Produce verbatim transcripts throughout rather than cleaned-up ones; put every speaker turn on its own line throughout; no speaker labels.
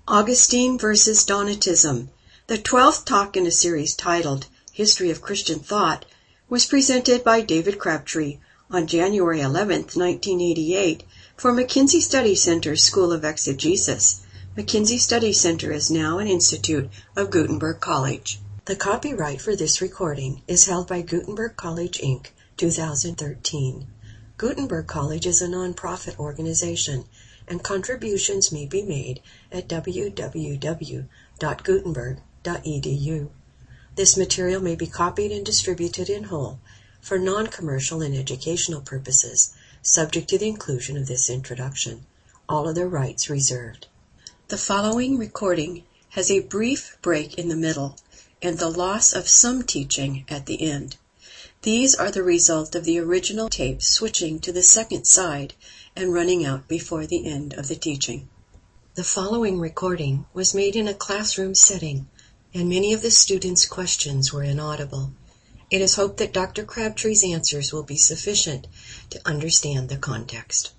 Augustine versus Donatism. The twelfth talk in a series titled History of Christian Thought was presented by David Crabtree on January eleventh, nineteen eighty-eight for McKinsey Study Center's School of Exegesis. McKinsey Study Center is now an institute of Gutenberg College. The copyright for this recording is held by Gutenberg College, Incorporated, two thousand thirteen. Gutenberg College is a nonprofit organization, and contributions may be made at w w w dot gutenberg dot e d u. This material may be copied and distributed in whole for non-commercial and educational purposes, subject to the inclusion of this introduction. All other rights reserved. The following recording has a brief break in the middle and the loss of some teaching at the end. These are the result of the original tape switching to the second side and running out before the end of the teaching. The following recording was made in a classroom setting, and many of the students' questions were inaudible. It is hoped that Doctor Crabtree's answers will be sufficient to understand the context.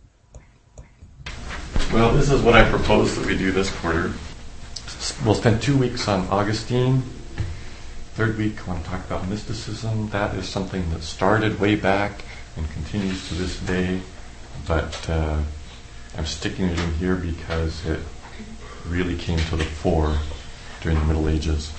Well, this is what I propose that we do this quarter. We'll spend two weeks on Augustine. Third week, I want to talk about mysticism. That is something that started way back and continues to this day, but uh, I'm sticking it in here because it really came to the fore during the Middle Ages.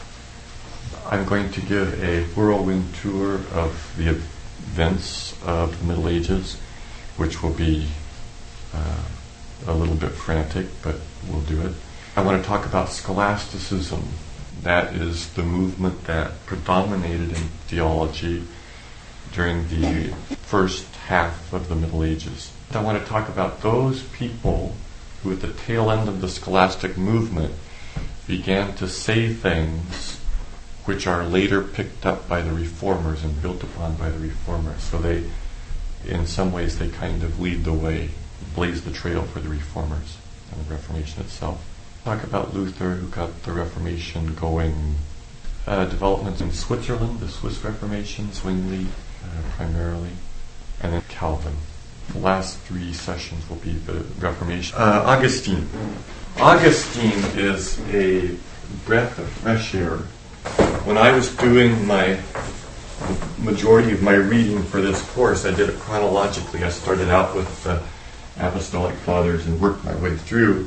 I'm going to give a whirlwind tour of the events of the Middle Ages, which will be uh, a little bit frantic, but we'll do it. I want to talk about scholasticism. That is the movement that predominated in theology during the first half of the Middle Ages. I want to talk about those people who at the tail end of the scholastic movement began to say things which are later picked up by the reformers and built upon by the reformers. So they, in some ways, they kind of lead the way, blaze the trail for the reformers and the Reformation itself. Talk about Luther, who got the Reformation going. Uh, developments in Switzerland, the Swiss Reformation, Zwingli uh, primarily, and then Calvin. The last three sessions will be the Reformation. Uh, Augustine. Augustine is a breath of fresh air. When I was doing my majority of my reading for this course, I did it chronologically. I started out with the Apostolic Fathers and worked my way through.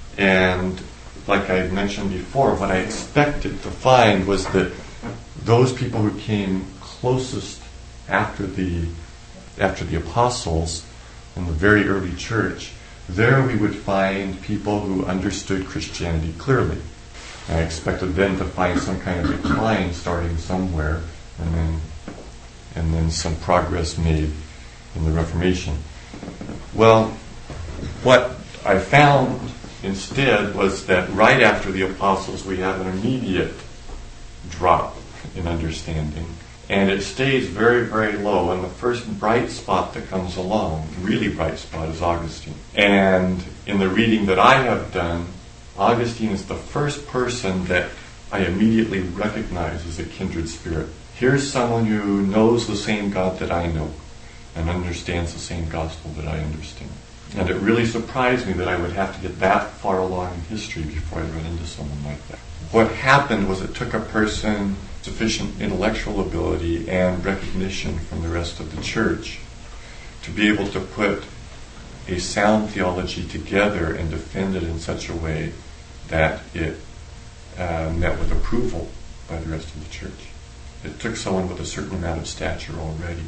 And like I mentioned before, what I expected to find was that those people who came closest after the after the apostles in the very early church, there we would find people who understood Christianity clearly. And I expected then to find some kind of decline starting somewhere, and then and then some progress made in the Reformation. Well, what I found instead was that right after the apostles we have an immediate drop in understanding, and it stays very, very low, and the first bright spot that comes along, really bright spot, is Augustine. And in the reading that I have done, Augustine is the first person that I immediately recognize as a kindred spirit. Here's someone who knows the same God that I know and understands the same gospel that I understand. And it really surprised me that I would have to get that far along in history before I run into someone like that. What happened was it took a person sufficient intellectual ability and recognition from the rest of the church to be able to put a sound theology together and defend it in such a way that it uh, met with approval by the rest of the church. It took someone with a certain amount of stature already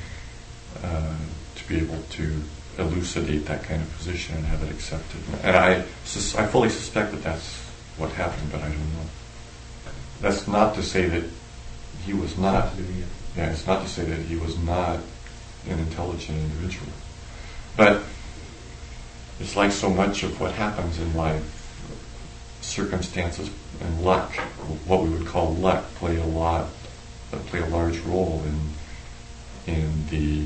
uh, to be able to elucidate that kind of position and have it accepted. And I, sus- I fully suspect that that's what happened, but I don't know. That's not to say that he was not. Yeah, it's not to say that he was not an intelligent individual. But it's like so much of what happens in life. Circumstances and luck, what we would call luck, play a lot, uh, play a large role in in the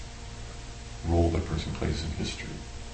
role the person plays in history.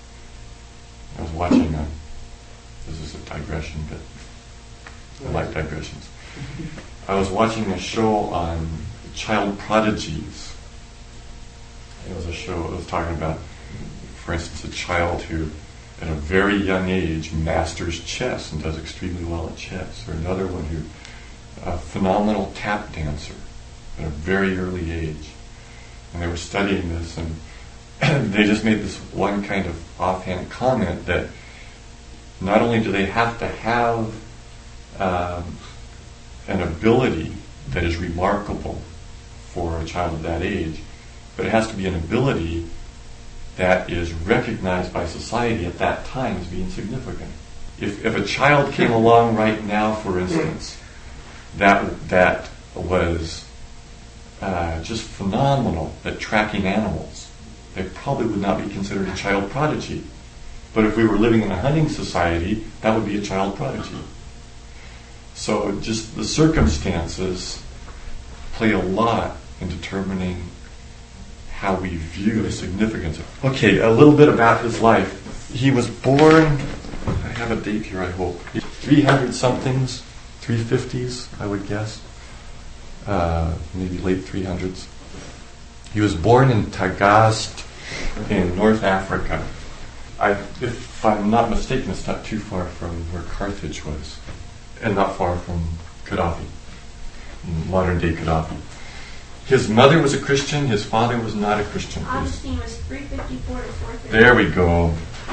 I was watching a, this is a digression, but I like digressions. I was watching a show on child prodigies. It was a show that was talking about, for instance, a child who at a very young age, masters chess and does extremely well at chess. Or another one who, a phenomenal tap dancer at a very early age. And they were studying this, and they just made this one kind of offhand comment that not only do they have to have um, an ability that is remarkable for a child of that age, but it has to be an ability that is recognized by society at that time as being significant. If if a child came along right now, for instance, that that was uh, just phenomenal at tracking animals, they probably would not be considered a child prodigy. But if we were living in a hunting society, that would be a child prodigy. So just the circumstances play a lot in determining how we view the significance of it. Okay, a little bit about his life. He was born, I have a date here, I hope, three hundred somethings, three fifties, I would guess, uh, maybe late three hundreds. He was born in Tagaste in North Africa. I, if I'm not mistaken, it's not too far from where Carthage was, and not far from Gaddafi, modern-day Gaddafi. His mother was a Christian, his father was not a Christian.
Augustine was three fifty-four to four thirty.
There we go.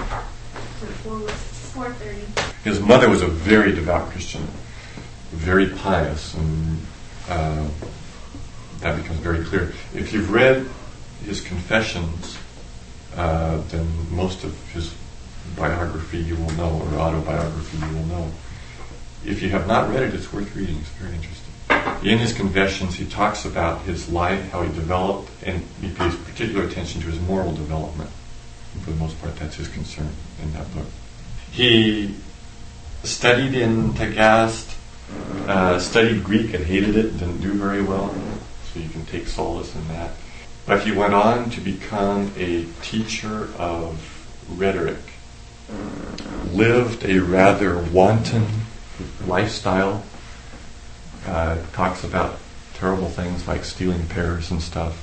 four thirty.
His mother was a very devout Christian, very pious, and uh, that becomes very clear. If you've read his Confessions, uh, then most of his biography you will know, or autobiography you will know. If you have not read it, it's worth reading. It's very interesting. In his Confessions, he talks about his life, how he developed, and he pays particular attention to his moral development. And for the most part, that's his concern in that book. He studied in Tagaste, uh, studied Greek and hated it, didn't do very well, so you can take solace in that. But he went on to become a teacher of rhetoric, lived a rather wanton lifestyle, uh, talks about terrible things like stealing pears and stuff.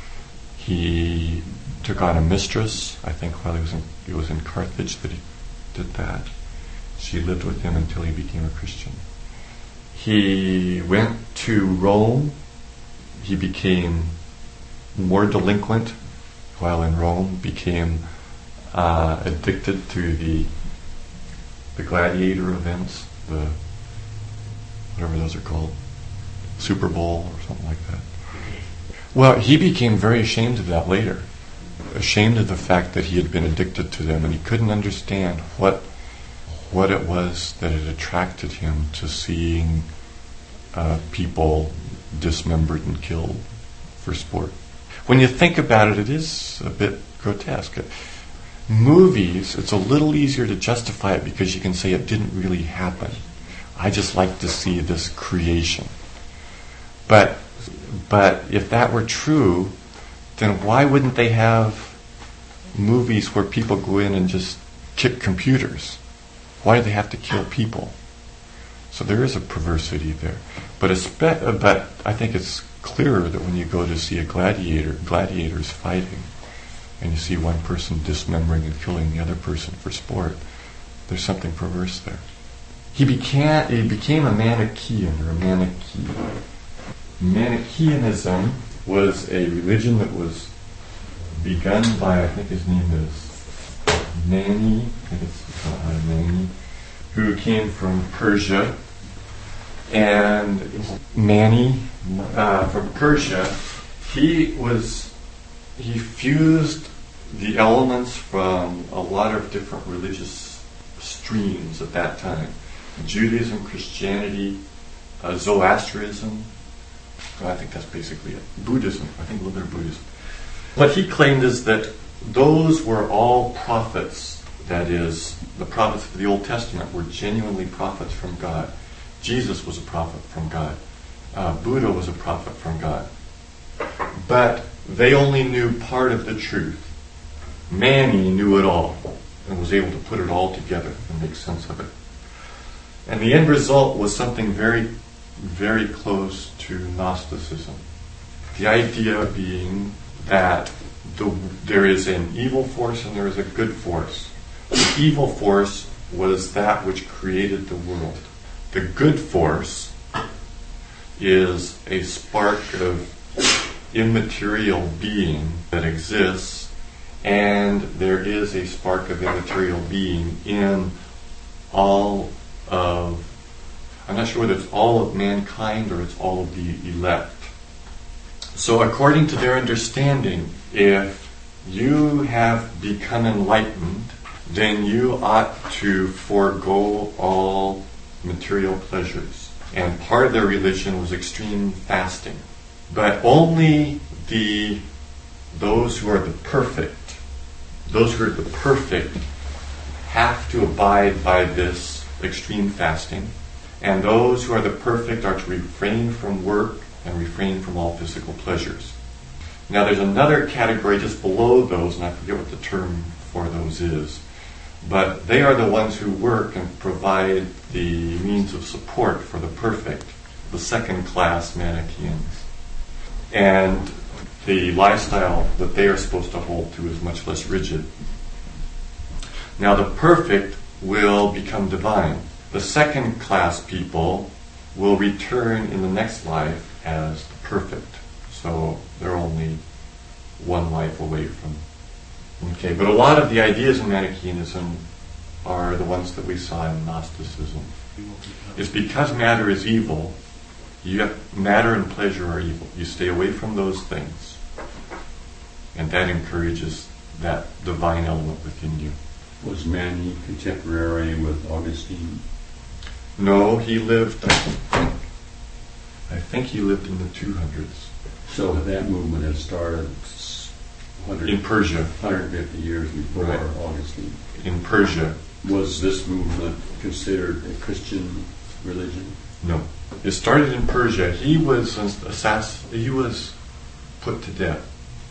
He took on a mistress, I think while he was in, he was in Carthage that he did that. She lived with him until he became a Christian. He went to Rome. He became more delinquent while in Rome, became uh, addicted to the the gladiator events, the whatever those are called, Super Bowl or something like that. Well, he became very ashamed of that later, ashamed of the fact that he had been addicted to them, and he couldn't understand what what it was that had attracted him to seeing uh, people dismembered and killed for sport. When you think about it, it is a bit grotesque. Movies, it's a little easier to justify it because you can say it didn't really happen. I just like to see this creation. But but if that were true, then why wouldn't they have movies where people go in and just kick computers? Why do they have to kill people? So there is a perversity there. But espe- but I think it's clearer that when you go to see a gladiator, gladiators fighting, and you see one person dismembering and killing the other person for sport, there's something perverse there. He became he became a Manichaean or a Manichae. Manichaeanism was a religion that was begun by, I think his name is Mani, I think it's uh, Mani, who came from Persia. And Mani, uh, from Persia, he was he fused the elements from a lot of different religious streams at that time: Judaism, Christianity, uh, Zoroastrianism. I think that's basically it. Buddhism. I think a little bit of Buddhism. What he claimed is that those were all prophets. That is, the prophets of the Old Testament were genuinely prophets from God. Jesus was a prophet from God. Uh, Buddha was a prophet from God. But they only knew part of the truth. Mani knew it all and was able to put it all together and make sense of it. And the end result was something very, very close to Gnosticism. The idea being that the, there is an evil force and there is a good force. The evil force was that which created the world. The good force is a spark of immaterial being that exists, and there is a spark of immaterial being in all of, I'm not sure whether it's all of mankind or it's all of the elect. So according to their understanding, if you have become enlightened, then you ought to forego all material pleasures. And part of their religion was extreme fasting. But only the those who are the perfect, those who are the perfect have to abide by this extreme fasting. And those who are the perfect are to refrain from work and refrain from all physical pleasures. Now there's another category just below those, and I forget what the term for those is. But they are the ones who work and provide the means of support for the perfect, the second class Manichaeans. And the lifestyle that they are supposed to hold to is much less rigid. Now the perfect will become divine. The second class people will return in the next life as the perfect. So they're only one life away from. Okay, but a lot of the ideas in Manichaeanism are the ones that we saw in Gnosticism. It's because matter is evil. You have, matter and pleasure are evil. You stay away from those things. And that encourages that divine element within you.
Was Mani contemporary with Augustine?
No, he lived, I think, I think he lived in the two hundreds.
So that movement had started
in Persia.
one hundred fifty years before right. Augustine.
In Persia.
Was this movement considered a Christian religion?
No. It started in Persia. He was assass- He was put to death.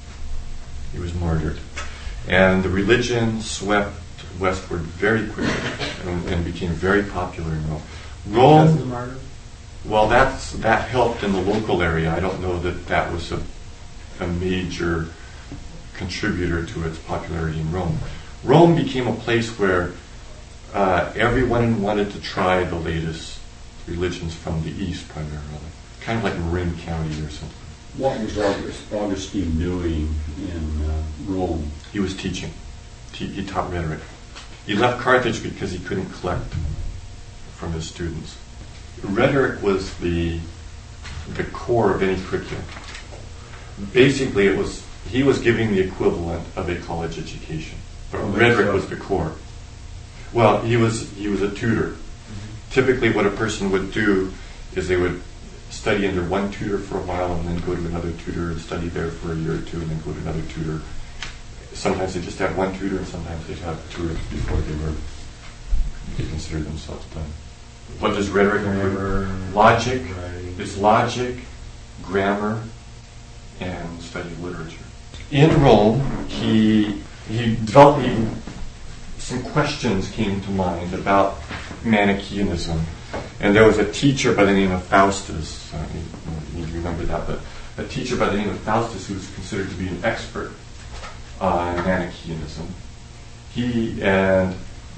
He was martyred. And the religion swept westward very quickly and, and became very popular in Rome. Rome.
Because of the martyr?
Well, that's that helped in the local area. I don't know that that was a, a major contributor to its popularity in Rome. Rome became a place where uh, everyone wanted to try the latest religions from the East, primarily. Kind of like Marin County or something.
What was August, Augustine doing in uh, Rome?
He was teaching. He, he taught rhetoric. He left Carthage because he couldn't collect from his students. Rhetoric was the the core of any curriculum. Basically, it was he was giving the equivalent of a college education, but oh, rhetoric so. was the core. Well, he was he was a tutor. Mm-hmm. Typically, what a person would do is they would study under one tutor for a while and then go to another tutor and study there for a year or two and then go to another tutor. Sometimes they just have one tutor and sometimes they have tutors before they were they considered themselves done. What does rhetoric include? Logic. Right. It's logic, grammar, and study of literature. In Rome, he he developed he, some questions came to mind about Manichaeanism, and there was a teacher by the name of Faustus. Uh, you, you remember that, but a teacher by the name of Faustus who was considered to be an expert on uh, Manichaeanism. He and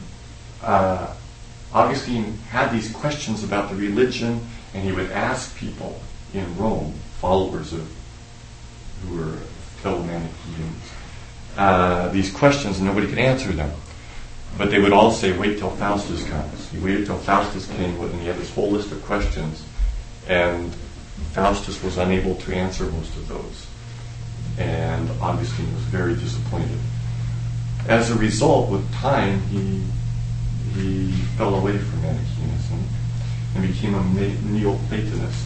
uh, Augustine had these questions about the religion, and he would ask people in Rome, followers of who were fellow Manichaeans, uh, these questions, and nobody could answer them. But they would all say, "Wait till Faustus comes." He waited till Faustus came, and he had this whole list of questions, and Faustus was unable to answer most of those, and Augustine was very disappointed. As a result, with time, he he fell away from Manichaeism and became a Neoplatonist.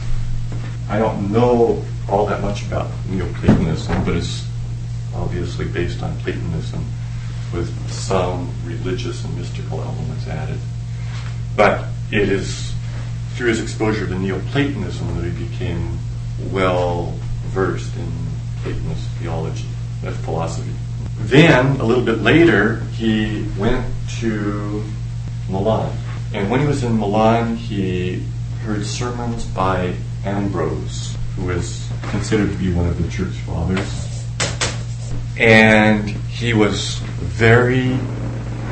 I don't know all that much about Neoplatonism, but it's obviously based on Platonism with some religious and mystical elements added. But it is through his exposure to Neoplatonism that he became well versed in Platonist theology, that philosophy. Then, a little bit later, he went to Milan. And when he was in Milan, he heard sermons by Ambrose, who is considered to be one of the church fathers. And he was very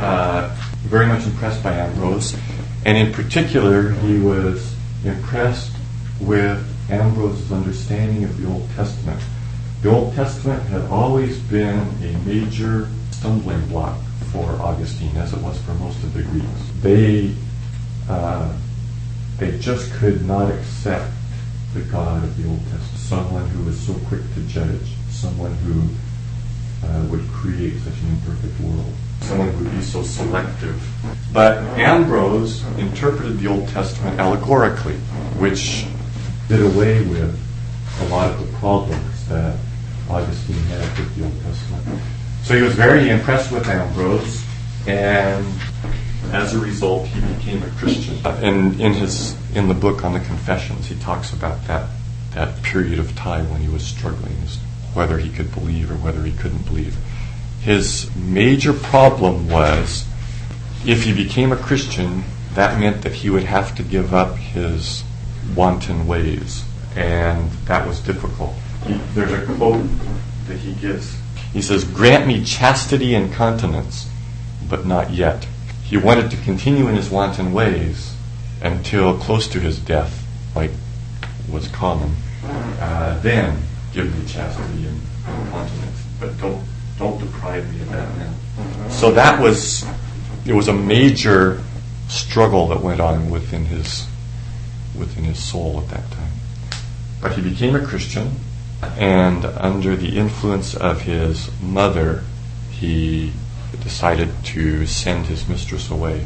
uh, very much impressed by Ambrose, and in particular, he was impressed with Ambrose's understanding of the Old Testament. The Old Testament had always been a major stumbling block for Augustine, as it was for most of the Greeks. They, uh, they just could not accept the God of the Old Testament, someone who was so quick to judge, someone who uh, would create such an imperfect world, someone who would be so selective. But Ambrose interpreted the Old Testament allegorically, which did away with a lot of the problems that Augustine had with the Old Testament. So he was very impressed with Ambrose, and as a result, he became a Christian. And in his in the book on the Confessions, he talks about that that period of time when he was struggling, as whether he could believe or whether he couldn't believe. His major problem was, if he became a Christian, that meant that he would have to give up his wanton ways, and that was difficult. He, there's a quote that he gives. He says, "Grant me chastity and continence, but not yet." He wanted to continue in his wanton ways until close to his death, like was common. Uh, then give me chastity and continence, but don't don't deprive me of that now. So that was it was a major struggle that went on within his within his soul at that time. But he became a Christian, and under the influence of his mother, he decided to send his mistress away.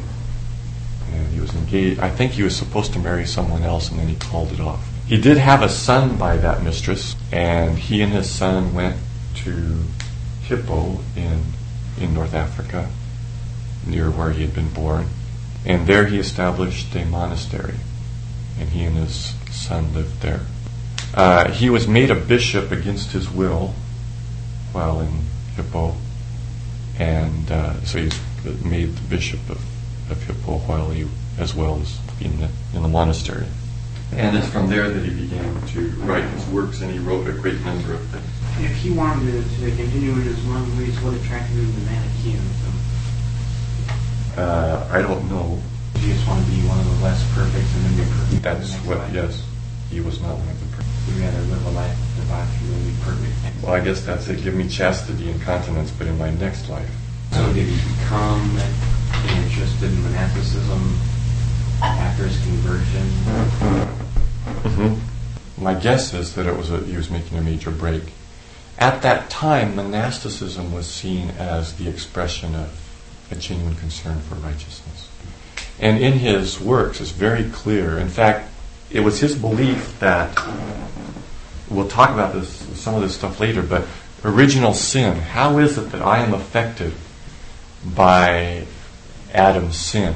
And he was engaged. I think he was supposed to marry someone else, and then he called it off. He did have a son by that mistress, and he and his son went to Hippo in in North Africa, near where he had been born. And there he established a monastery, and he and his son lived there. Uh, he was made a bishop against his will while in Hippo, and uh, so he was made the bishop of, of Hippo while he, as well as in the, in the monastery. And it's from there that he began to write his works, and he wrote a great number of things.
If he wanted to, to continue in his wrong ways, what attracted him to Manichaeism?
Uh, I don't know.
Did he just want to be one of the less perfect and then be perfect?
That's what,
life?
yes. He was not one of the perfect.
He'd rather live a life of debauchery than be perfect.
Well, I guess that's it. Give me chastity and continence, but in my next life.
So did he become interested in monasticism after his conversion?
Mm-hmm. My guess is that it was a, he was making a major break. At that time, monasticism was seen as the expression of a genuine concern for righteousness. And in his works, it's very clear. In fact, it was his belief that, we'll talk about this, some of this stuff later, but original sin, how is it that I am affected by Adam's sin?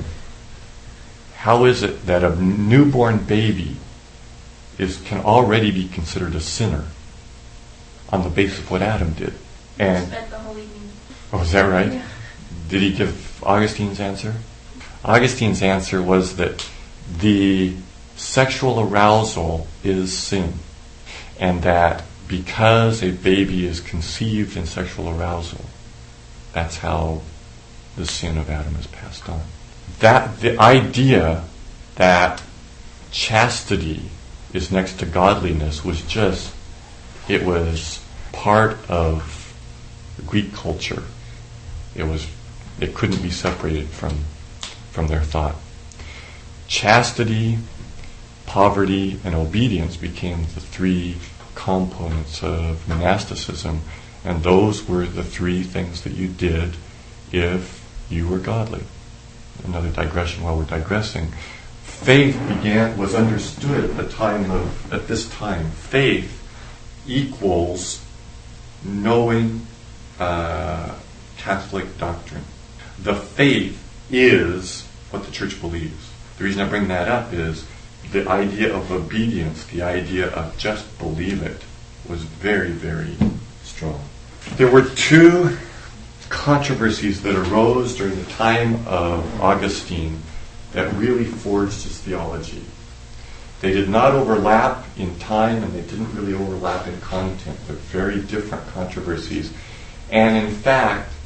How is it that a newborn baby is can already be considered a sinner on the basis of what Adam did? And
Spent the whole evening.
oh, is that right?
Yeah.
Did he give Augustine's answer? Augustine's answer was that the sexual arousal is sin, and that because a baby is conceived in sexual arousal, that's how the sin of Adam is passed on. That the idea that chastity is next to godliness was just, it was part of Greek culture. It was, it couldn't be separated from from their thought. Chastity, poverty, and obedience became the three components of monasticism, and those were the three things that you did if you were godly. Another digression while we're digressing. Faith began was understood at the time of at this time. Faith equals knowing uh, Catholic doctrine. The faith is what the church believes. The reason I bring that up is the idea of obedience, the idea of just believe it, was very, very strong. There were two controversies that arose during the time of Augustine that really forged his theology. They did not overlap in time, and they didn't really overlap in content. They're very different controversies. And in fact,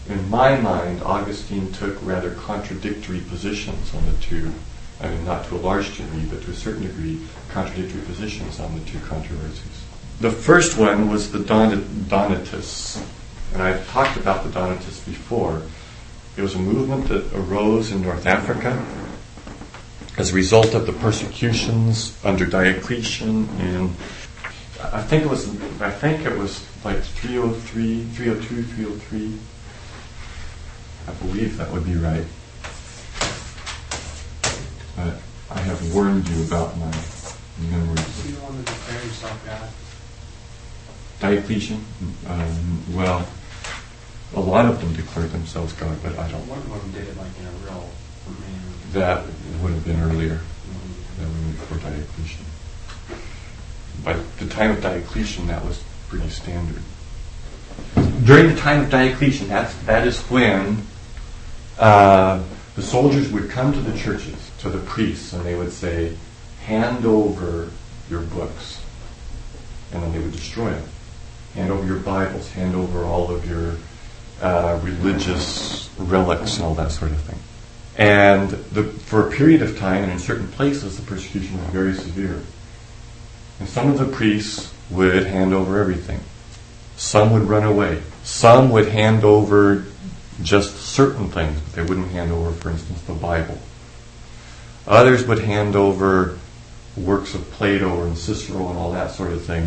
in my mind, Augustine took rather contradictory positions on the two. I mean, not to a large degree, but to a certain degree, contradictory positions on the two controversies. The first one was the Don- Donatists. And I've talked about the Donatists before. It was a movement that arose in North Africa as a result of the persecutions under Diocletian in, I think it was, I think it was like three oh three, three oh two, three oh three. I believe that would be right. But I have warned you about my memories.
Who do you want to declare himself God?
Diocletian? Um, well, a lot of them declared themselves God, but I don't.
One of them did it like in a real man.
That would have been earlier.
Mm-hmm.
That would have been before Diocletian. By the time of Diocletian, that was pretty standard. During the time of Diocletian, that's, that is when uh, the soldiers would come to the churches, to the priests, and they would say, hand over your books. And then they would destroy them. Hand over your Bibles, hand over all of your uh, religious relics and all that sort of thing. And the, for a period of time, and in certain places, the persecution was very severe. And some of the priests would hand over everything. Some would run away. Some would hand over just certain things, but they wouldn't hand over, for instance, the Bible. Others would hand over works of Plato and Cicero and all that sort of thing,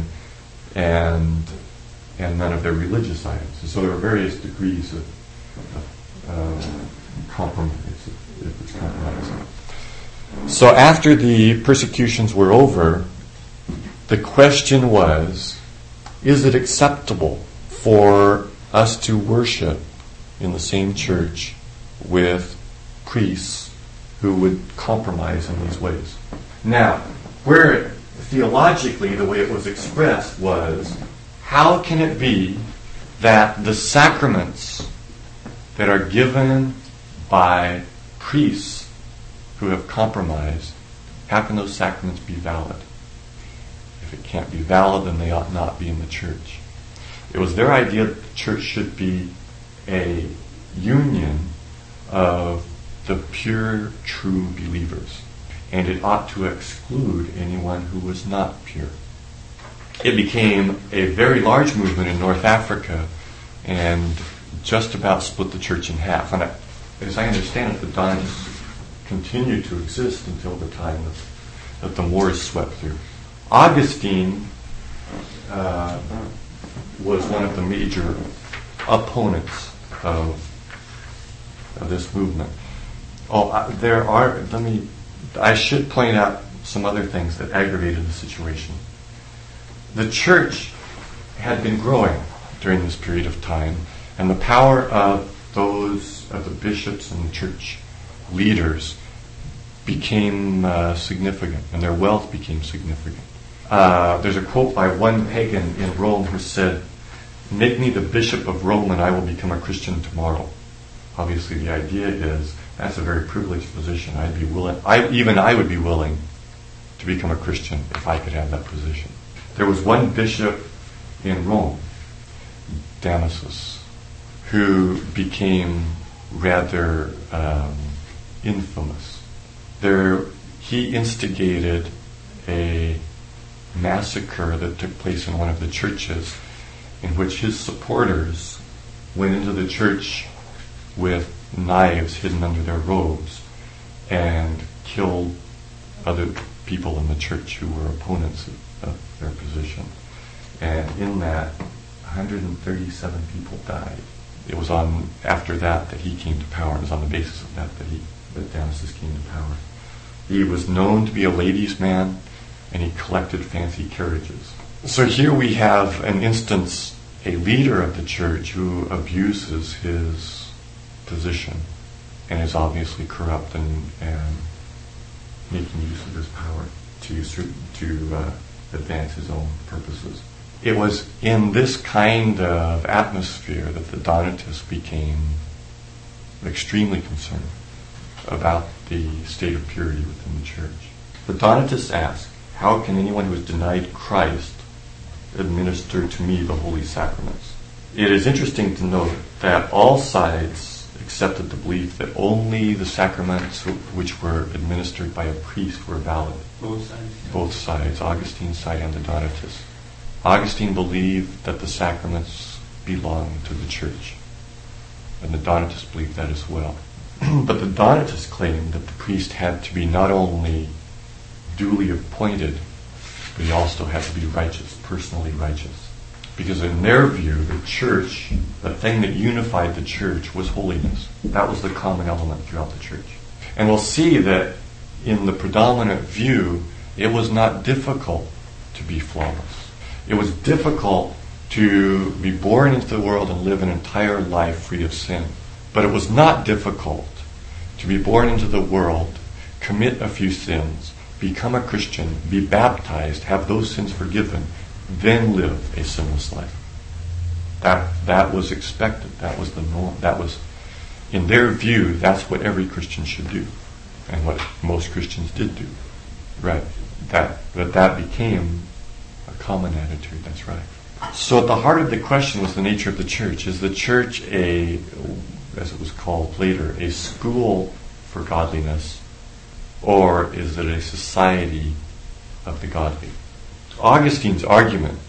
and and none of their religious items. And so there are various degrees of, of um, compromise, if it's compromising. So after the persecutions were over, the question was, is it acceptable for us to worship in the same church with priests who would compromise in these ways? Now, where theologically the way it was expressed was, how can it be that the sacraments that are given by priests who have compromised, how can those sacraments be valid? If it can't be valid, then they ought not be in the church. It was their idea that the church should be a union of the pure, true believers. And it ought to exclude anyone who was not pure. It became a very large movement in North Africa and just about split the church in half. And I, as I understand it, the Donatists continued to exist until the time that, that the Moors swept through. Augustine uh, was one of the major opponents of, of this movement. Oh, uh, there are, let me, I should point out some other things that aggravated the situation. The church had been growing during this period of time, and the power of those, of the bishops and the church leaders became uh, significant, and their wealth became significant. Uh, there's a quote by one pagan in Rome who said, "Make me the bishop of Rome and I will become a Christian tomorrow." Obviously the idea is that's a very privileged position. I'd be willing, I, even I would be willing to become a Christian if I could have that position. There was one bishop in Rome, Damasus, who became rather um, infamous. There, he instigated a massacre that took place in one of the churches, in which his supporters went into the church with knives hidden under their robes and killed other people in the church who were opponents of, of their position. And in that, one hundred thirty-seven people died. It was on after that that he came to power. It was on the basis of that that he that Damasus came to power. He was known to be a ladies' man, and he collected fancy carriages. So here we have an instance, a leader of the church who abuses his position and is obviously corrupt and, and making use of his power to to uh, advance his own purposes. It was in this kind of atmosphere that the Donatists became extremely concerned about the state of purity within the church. The Donatists ask, how can anyone who has denied Christ administer to me the holy sacraments? it is interesting to note that all sides accepted the belief that only the sacraments which were administered by a priest were valid.
Both sides?
Both sides, Augustine's side and the Donatists. Augustine believed that the sacraments belonged to the church, and the Donatists believed that as well. But the Donatists claimed that the priest had to be not only duly appointed, but he also had to be righteous, personally righteous. Because in their view, the church, the thing that unified the church was holiness. That was the common element throughout the church. And we'll see that in the predominant view, it was not difficult to be flawless. It was difficult to be born into the world and live an entire life free of sin. But it was not difficult to be born into the world, commit a few sins, become a Christian, be baptized, have those sins forgiven, then live a sinless life. That that was expected. That was the norm. That was, in their view, that's what every Christian should do, and what most Christians did do. Right. That that that became a common attitude. That's right. So at the heart of the question was the nature of the church. Is the church a, as it was called later, a school for godliness, or is it a society of the godly? Augustine's argument,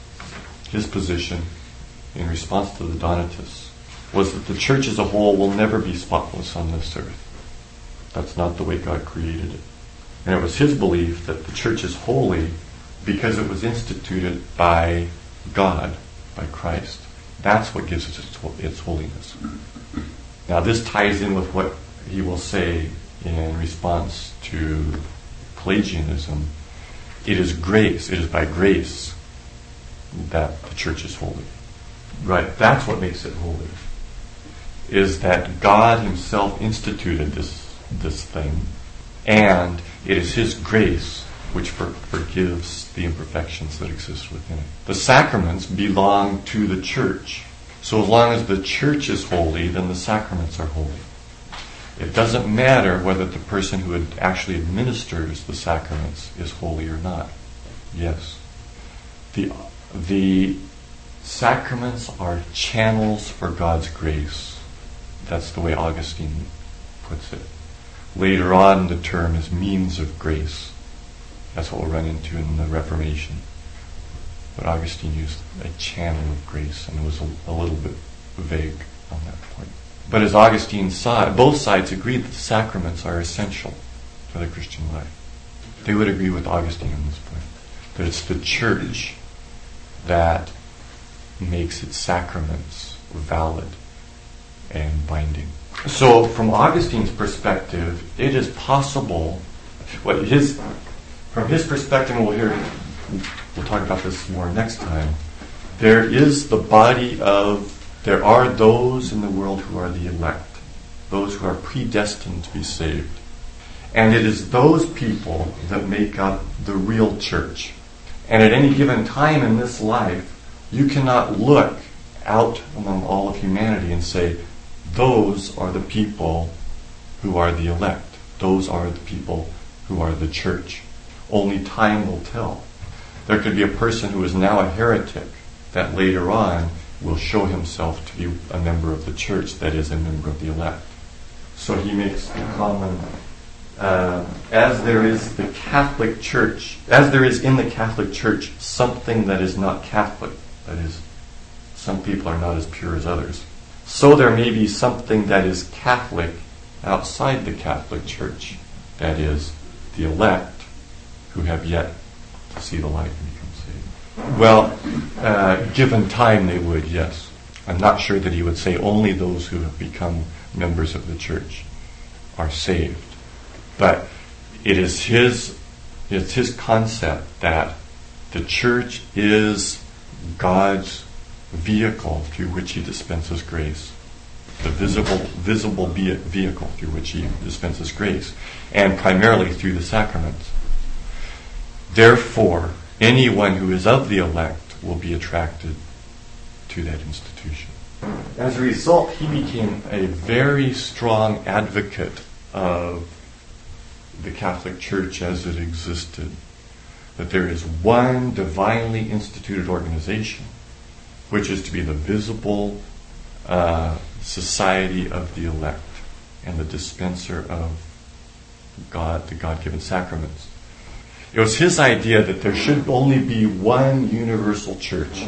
his position in response to the Donatists, was that the church as a whole will never be spotless on this earth. That's not the way God created it. And it was his belief that the church is holy because it was instituted by God, by Christ. That's what gives it its, its holiness. Now this ties in with what he will say in response to Pelagianism. It is grace, it is by grace that the church is holy. Right, that's what makes it holy. Is that God himself instituted this this thing, and it is his grace which for, forgives the imperfections that exist within it. The sacraments belong to the church. So as long as the church is holy, then the sacraments are holy. It doesn't matter whether the person who actually administers the sacraments is holy or not. Yes. The, the sacraments are channels for God's grace. That's the way Augustine puts it. Later on, the term is means of grace. That's what we'll run into in the Reformation. But Augustine used a channel of grace, and it was a, a little bit vague on that point. But as Augustine saw, both sides agreed that the sacraments are essential for the Christian life. They would agree with Augustine on this point, that it's the church that makes its sacraments valid and binding. So from Augustine's perspective, it is possible, what his, from his perspective, and we'll hear, we'll talk about this more next time, there is the body of There are those in the world who are the elect, those who are predestined to be saved. And it is those people that make up the real church. And at any given time in this life, you cannot look out among all of humanity and say, those are the people who are the elect. Those are the people who are the church. Only time will tell. There could be a person who is now a heretic that later on will show himself to be a member of the church, that is, a member of the elect. So he makes the common, uh, as there is the Catholic Church, as there is in the Catholic Church something that is not Catholic, that is, some people are not as pure as others, so there may be something that is Catholic outside the Catholic Church, that is, the elect who have yet to see the light and become saved. Well, uh, given time they would, yes. I'm not sure that he would say only those who have become members of the church are saved. But it is his, it's his concept that the church is God's vehicle through which he dispenses grace. The visible, visible vehicle through which he dispenses grace. And primarily through the sacraments. Therefore, anyone who is of the elect will be attracted to that institution. As a result, he became a very strong advocate of the Catholic Church as it existed. That there is one divinely instituted organization which is to be the visible uh, society of the elect and the dispenser of God, the God-given sacraments. It was his idea that there should only be one universal church,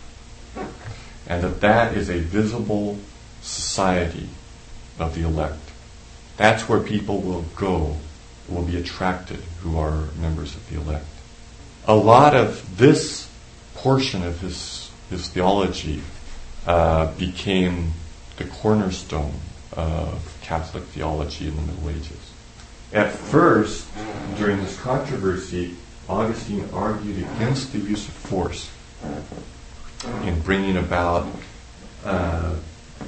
and that that is a visible society of the elect. That's where people will go, will be attracted, who are members of the elect. A lot of this portion of his, his theology uh, became the cornerstone of Catholic theology in the Middle Ages. At first, during this controversy, Augustine argued against the use of force in bringing about, uh,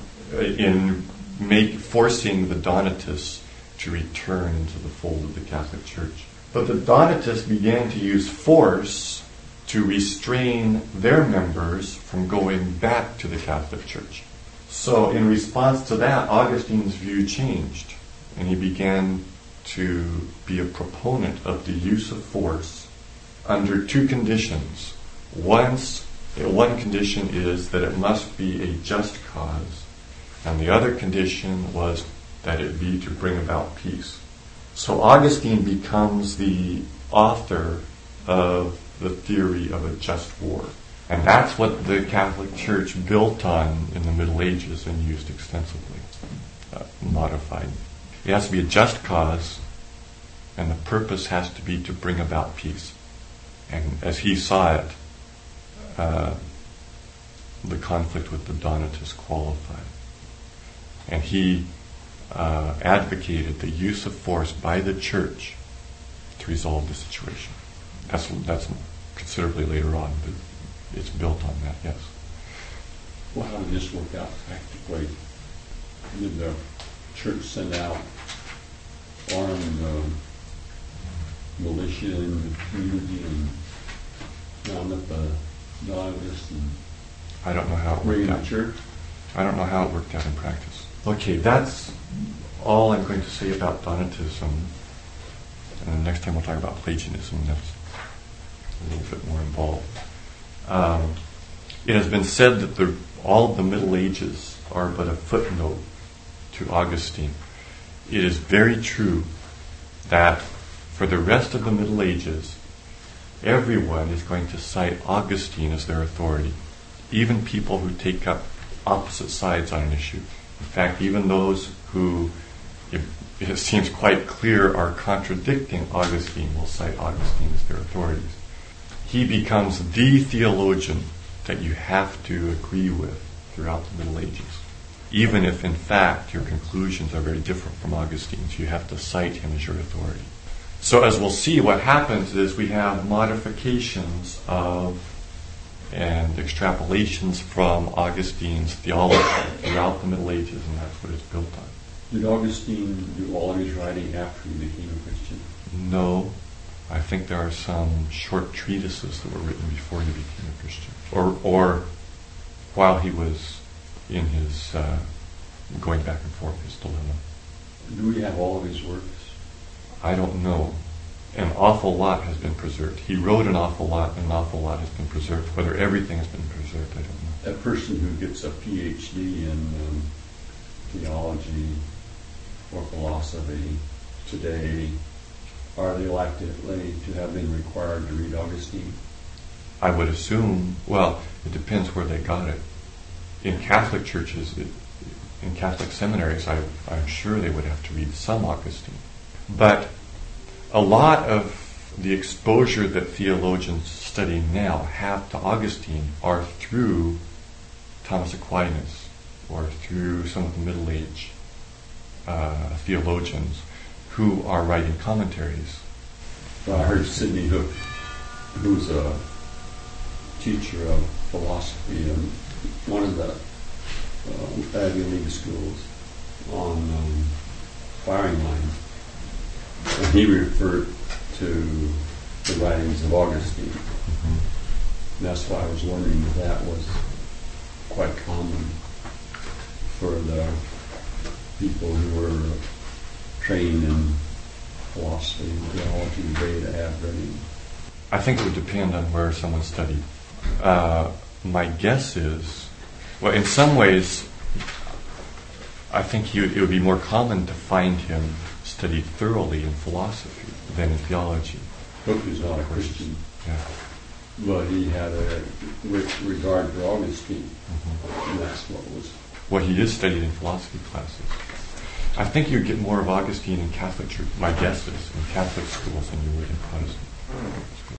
in make, forcing the Donatists to return into the fold of the Catholic Church. But the Donatists began to use force to restrain their members from going back to the Catholic Church. So in response to that, Augustine's view changed, and he began to be a proponent of the use of force under two conditions. Once, one condition is that it must be a just cause, and the other condition was that it be to bring about peace. So Augustine becomes the author of the theory of a just war. And that's what the Catholic Church built on in the Middle Ages and used extensively, uh, modified. It has to be a just cause, and the purpose has to be to bring about peace. And as he saw it, uh, the conflict with the Donatists qualified. And he uh, advocated the use of force by the Church to resolve the situation. That's that's considerably later on, but it's built on that, yes.
Well, how did this work out practically? Did the Church send out armed uh, militia in the community and round up the Donatists and
I don't know how it
bring
worked
in
out.
the church?
I don't know how it worked out in practice. Okay, that's all I'm going to say about Donatism. And the next time we'll talk about Pelagianism. That's a little bit more involved. Um, it has been said that the, all of the Middle Ages are but a footnote to Augustine. It is very true that for the rest of the Middle Ages, everyone is going to cite Augustine as their authority, even people who take up opposite sides on an issue. In fact, even those who it, it seems quite clear are contradicting Augustine will cite Augustine as their authorities. He becomes the theologian that you have to agree with throughout the Middle Ages. Even if, in fact, your conclusions are very different from Augustine's, you have to cite him as your authority. So as we'll see, what happens is we have modifications of and extrapolations from Augustine's theology throughout the Middle Ages, and that's what it's built on.
Did Augustine do all of his writing after he became a Christian?
No. I think there are some short treatises that were written before he became a Christian. Or or while he was in his uh, going back and forth, his dilemma.
Do we have all of his works?
I don't know. An awful lot has been preserved. He wrote an awful lot, and an awful lot has been preserved. Whether everything has been preserved, I don't know.
A person who gets a P H D in um, theology or philosophy today, are they likely to have been required to read Augustine?
I would assume, well, it depends where they got it. In Catholic churches, it, in Catholic seminaries, I, I'm sure they would have to read some Augustine. But a lot of the exposure that theologians study now have to Augustine are through Thomas Aquinas or through some of the Middle Age uh, theologians who are writing commentaries.
Well, I heard Sidney Hook, who's a teacher of philosophy in one of the uh, Ivy League schools on um, firing line. And he referred to the writings of Augustine. Mm-hmm. That's why I was wondering if that was quite common for the people who were trained in philosophy and theology today to have reading.
I think it would depend on where someone studied. Uh, my guess is, well, in some ways, I think he, it would be more common to find him studied thoroughly in philosophy than in theology.
Hooke was not a Christian,
Yeah.
but he had a re- regard for Augustine,
Mm-hmm.
and that's what was.
Well, he is studied in philosophy classes. I think you get more of Augustine in Catholic church, my guess is, in Catholic schools than you would in Protestant.